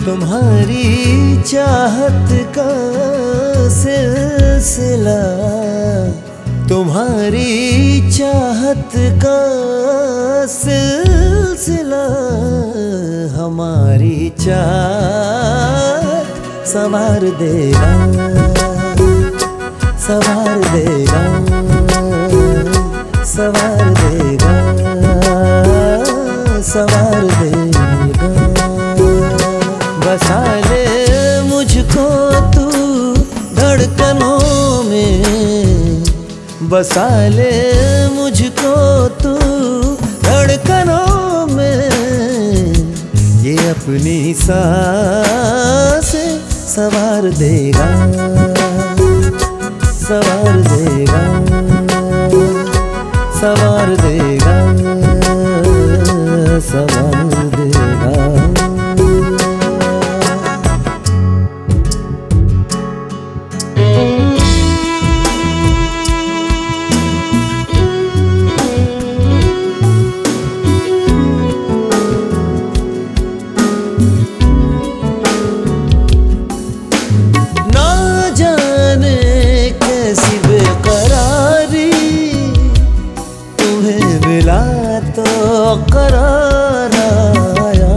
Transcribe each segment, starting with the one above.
तुम्हारी चाहत का सिलसिला, तुम्हारी चाहत का सिलसिला हमारी चाहत संवार देगा, संवार देगा, संवार देगा, संवार देगा। बसा ले मुझको तू धड़कनों में, बसा ले मुझको तू धड़कनों में, ये अपनी सांसें संवार देगा, संवार देगा, संवार देगा, संवार देगा। तो करार आया,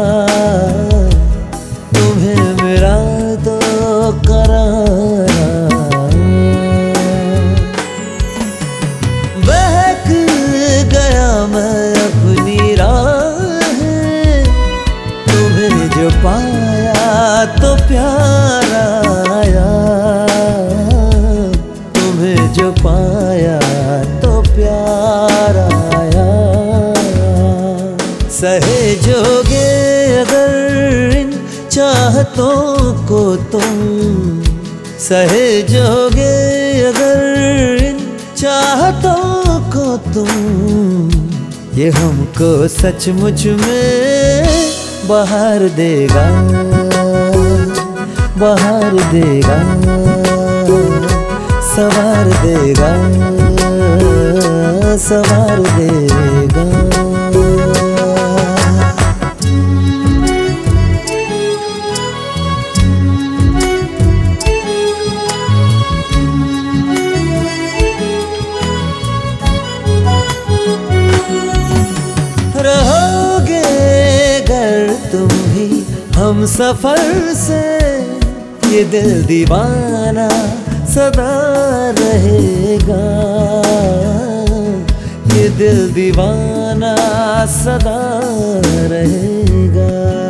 तुम्हें मिला तो करार आया। बहक गया मैं अपनी राह, तुम्हें जो पाया तो प्यार आया, तुम्हें जो पाया तो प्यार आया। सहेजोगे अगर इन चाहतों को तुम, सहेजोगे अगर इन चाहतों को तुम, ये हमको सचमुच में बहार देगा, बहार देगा, संवार देगा, संवार देगा। रहोगे अगर तुम भी हम सफर से, ये दिल दीवाना सदा रहेगा, ये दिल दीवाना सदा रहेगा।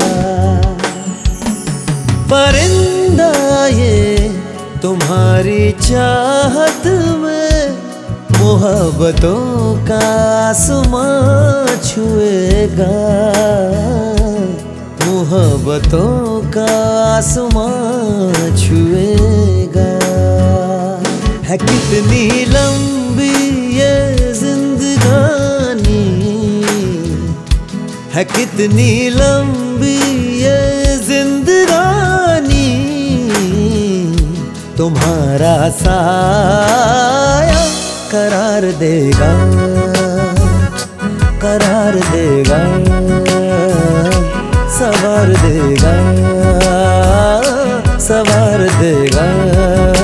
परिंदा ये तुम्हारी चाहत में मोहब्बतों का आसमां छुएगा, मोहब्बतों का आसमां छुएगा। है कितनी लंबी ये जिंदगानी, है कितनी लंबी ये जिंदगानी, तुम्हारा साया करार देगा, करार देगा, संवार देगा, संवार देगा।